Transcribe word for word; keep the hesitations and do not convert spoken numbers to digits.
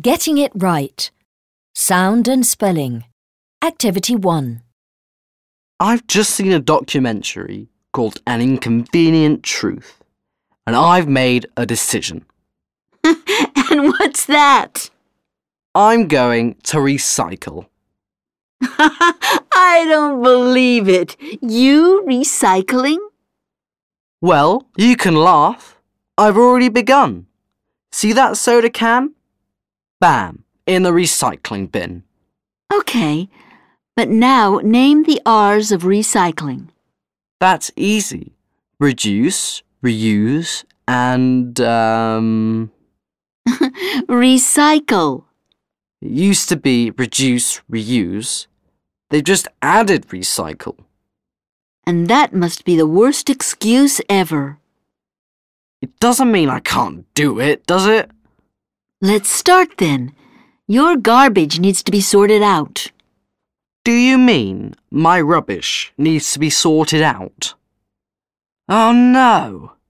Getting it right. Sound and spelling. Activity one. I've just seen a documentary called An Inconvenient Truth, and I've made a decision. And what's that? I'm going to recycle. I don't believe it. You recycling? Well, you can laugh. I've already begun. See that soda can? Bam, in the recycling bin. Okay, but now name the R's of recycling. That's easy. Reduce, reuse, and, um... Recycle. It used to be reduce, reuse. They've just added recycle. And that must be the worst excuse ever. It doesn't mean I can't do it, does it? Let's start then. Your garbage needs to be sorted out. Do you mean my rubbish needs to be sorted out? Oh no!